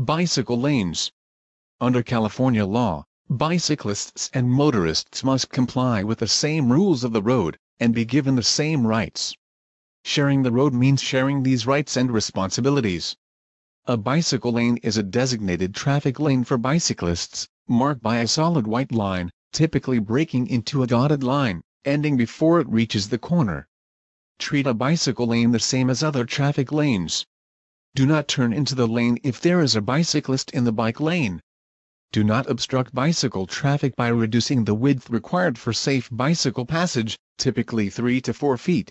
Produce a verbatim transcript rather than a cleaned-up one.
Bicycle lanes. Under California law, bicyclists and motorists must comply with the same rules of the road, and be given the same rights. Sharing the road means sharing these rights and responsibilities. A bicycle lane is a designated traffic lane for bicyclists, marked by a solid white line, typically breaking into a dotted line, ending before it reaches the corner. Treat a bicycle lane the same as other traffic lanes. Do not turn into the lane if there is a bicyclist in the bike lane. Do not obstruct bicycle traffic by reducing the width required for safe bicycle passage, typically three to four feet.